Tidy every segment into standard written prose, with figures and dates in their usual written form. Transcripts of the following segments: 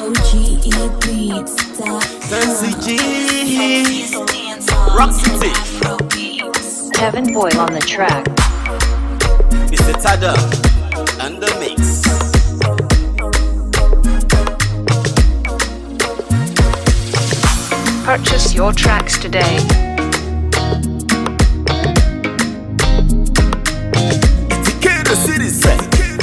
Fancy G, Rock City, Kevin Boyle on the track. Mr. Tada, and the mix. Purchase your tracks today. It's Decatur City, say.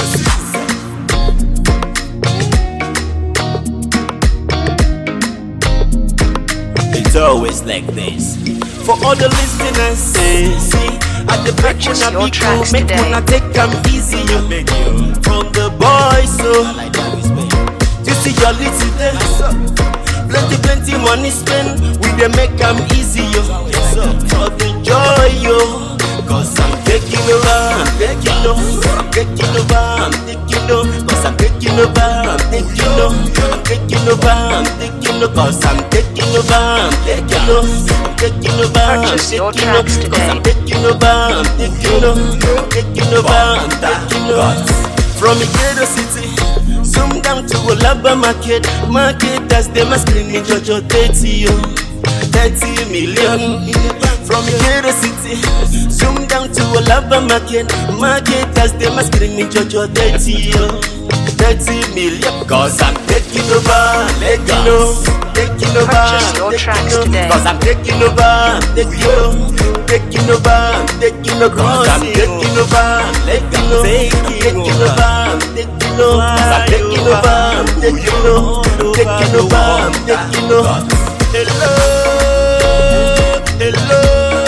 It's always like this. For all the listeners, see, at the back when I be cool, make wanna take them easy, you. From the boys, so you see your little there. Plenty money spend, we dey make them easy, yo. For the joy, yo. Cause I'm taking over, I'm taking over, I'm taking over, I'm taking over. Cause I'm taking over, I'm taking over, I'm taking over, I'm taking over. Cause I'm taking over, I'm taking over, I'm taking over, I'm taking over. Cause I'm taking over, I'm taking over, I'm taking over, I'm taking over. From Ikeda City, zoom down to Olaba Market. Marketers, they must screaming Jojo 30, yo. 30 million. From Ikeda City, zoom down to Olaba Market. Marketers, they must screaming Jojo 30, yo. 30 million. Cause I'm taking over, taking over, taking over. Purchase your tracks today. Cause I'm taking over, taking over, taking over, taking over. Cause I'm taking over, taking over, taking over, taking over. Cause I'm taking over, taking over, taking over, taking over. Hello, hello,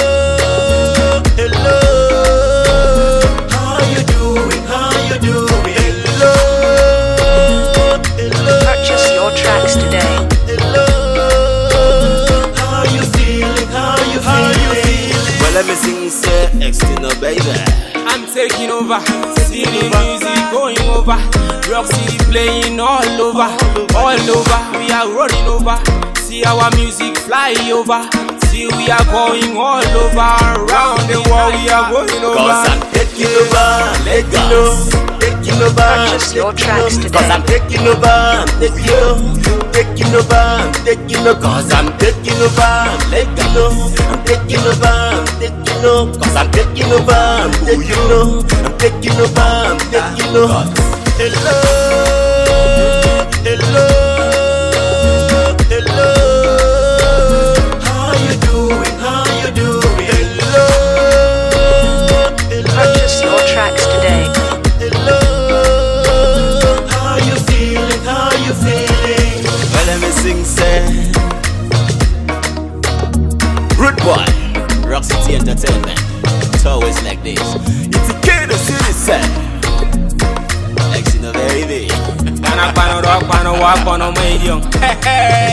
hello. How you doing? How you doing? Hello, hello. Purchase your tracks today. Hello, how you feeling? How you feeling? Well, let me sing, say, external, baby. I'm taking over, see the music going over. Roxy playing all over, we are running over. See our music fly over. See we are going all over, around the world we are going over. Cause I'm taking over, taking over, taking over. Purchase your tracks today. Cause I'm taking over, I'm taking over, taking over, I'm taking over. Cause I'm taking over, I'm taking over, I'm taking over, I'm taking over. Cause I'm taking over, I'm taking over, I'm taking over, I'm taking over. Hello, hello, hello. How you doing? How you doing? Hello, hello. Purchase your tracks today. Hello, how you feeling? How you feeling? Well, let me sing, say. Rude boy, Rock City Entertainment. It's always like this. It's Decatur City, say. Like, you know, baby. Rock, pano, walk, pano, medium. Hey, hey.